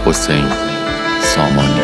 حسین سامانی.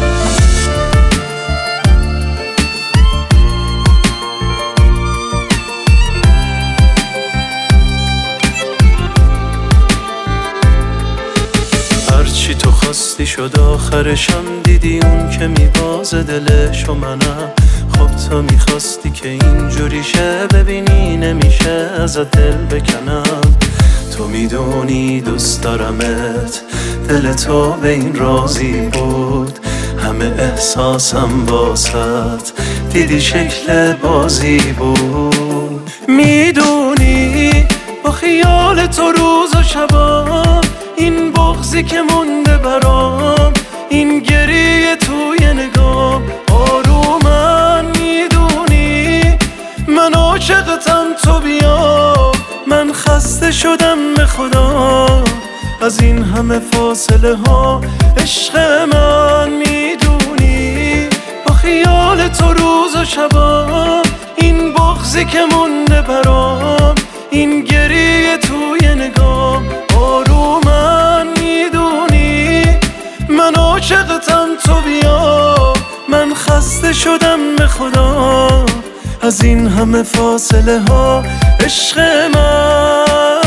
هرچی تو خواستی شد آخرشم، دیدی اون که میبازه دلش و منم. خب تو میخواستی که اینجوری شه، ببینی نمیشه ازت دل بکنم. تو میدونی دوست دارمت، دل تو به این راضی بود. همه احساسم واسط دیدی شکل بازی بود. میدونی با خیال تو روز و شبام، این بغضی که مونده برام، این گریه توی نگام آرومن. میدونی من عاشقتم، تو بیا، من خسته شدم به خدا از این همه فاصله ها. عشق من میدونی با خیال تو روز و شبام، این بغضی که مونده برام، این گریه توی نگام آرومن. میدونی من عاشقتم، تو بیا، من خسته شدم به خدا از این همه فاصله ها. عشق من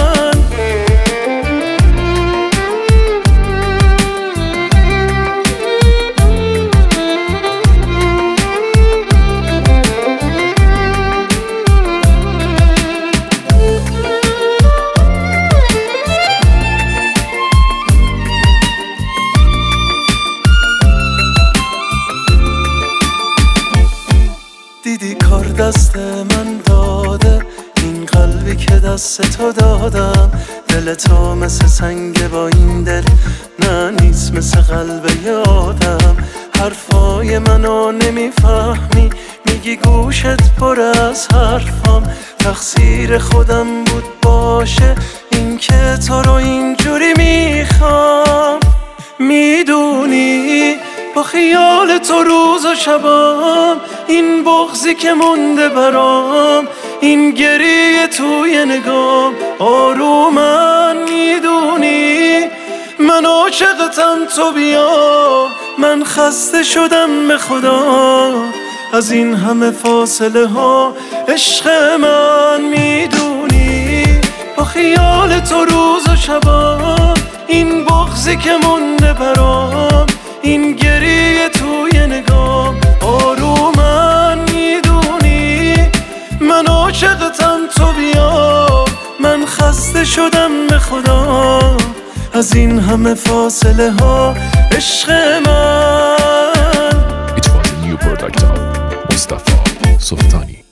دیدی کار دست من داده، این قلبی که دست تو دادم. دل تو مثل سنگ با این دل، نه نیست مثل قلب یادم. حرفای منو نمیفهمی، میگی گوشت پر از حرفام. تقصیر خودم بود باشه این که تو رو اینجوری میخوام. میدونی با خیال تو روز و شبام، این بغضی که مونده برام، این گریه توی نگام آرومن. میدونی من عاشقتم، تو بیا، من خسته شدم به خدا از این همه فاصله ها. عشق من میدونی با خیال تو روز و شبام، این بغضی که مونده برام، این گریه توی نگام آرومن. میدونی من عاشقتم، تو بیا، من خسته شدم به خدا از این همه فاصله ها. عشق من It was a new product of Mustafa Sultani.